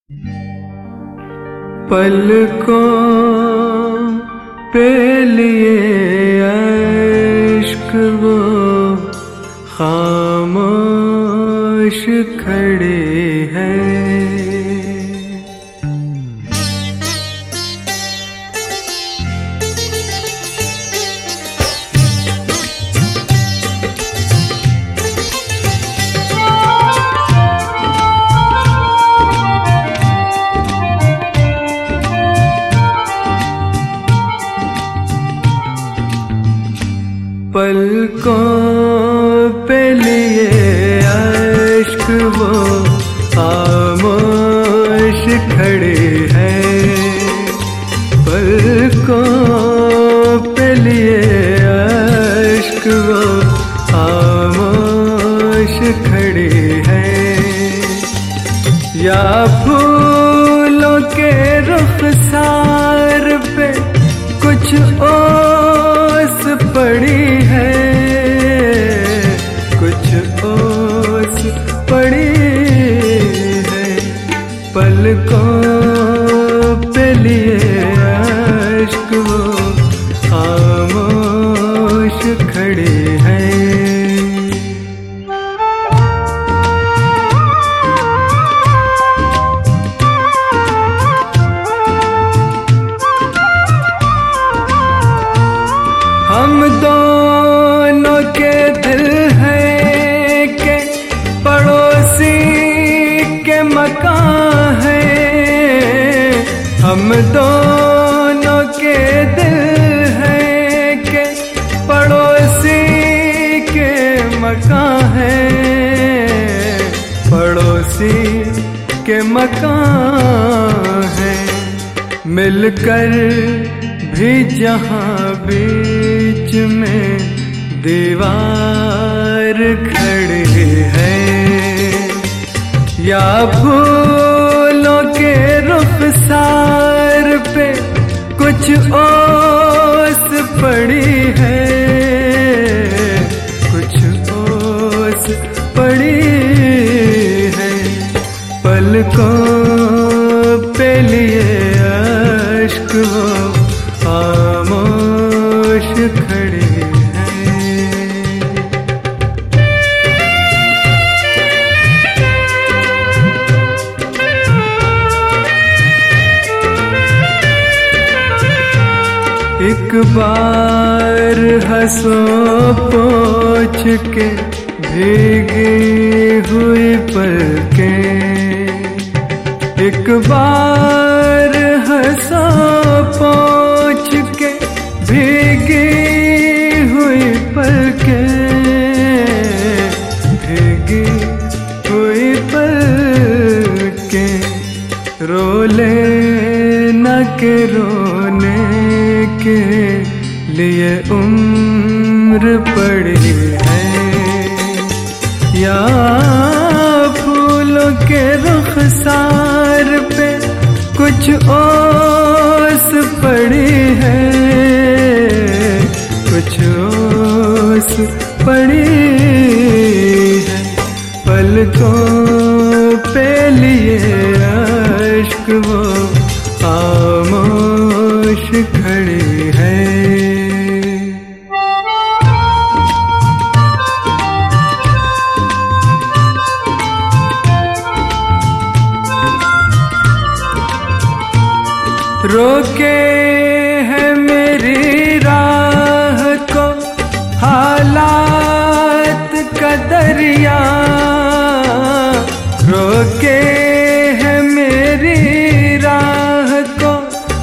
पलकों पे लिए अश्क वो खामोश खड़े हैं। पलकों पे लिए अश्क वो खामोश खड़े हैं। पलकों पे लिए अश्क वो खामोश खड़े हैं। या फूलों के रुखसार पे कुछ ओस पड़ी है, कुछ ओस पड़ी है। पलकों पे लिए अश्क वो खामोश खड़े हैं। हम दोनों के दिल हैं के पड़ोसी के मकान हैं। हम दोनों के दिल हैं के पड़ोसी के मकान हैं। पड़ोसी के मकान हैं। मिलकर भी जहाँ बीच में दीवार खड़े हैं। या फूलों के रुखसार पे कुछ ओस पड़ी है, कुछ ओस पड़ी है। पलकों पे लिए अश्क वो खामोश खड़े हैं। एक बार हंसो पोंछ के भीगी हुई पलकें। एक बार हंसो पोंछ के भीगी हुई पलकें, भीगी हुई पलकें। रो लेना के रोने के लिए उम्र पड़ी है। या फूलों के रुखसार पे कुछ ओस पड़ी है, कुछ ओस पड़ी है। पलकों पे लिए अश्क वो खामोश खड़े हैं। रोके है मेरी राह को हालात का दरिया। रोके है मेरी राह को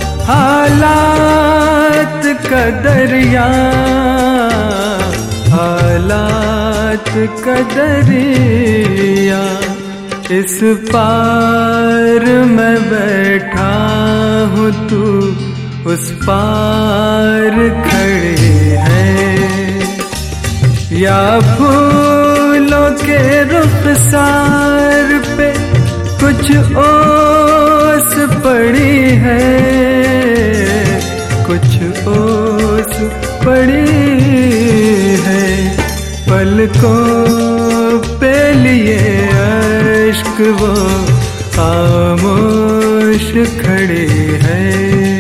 हालात का दरिया, हालात का दरिया। इस पार मैं बैठा हूँ, तू उस पार खड़े हैं। या फूलों के रुखसार पे कुछ ओस पड़ी है, कुछ ओस पड़ी है। पलकों पे लिए अश्क वो खामोश खामोश खड़े हैं।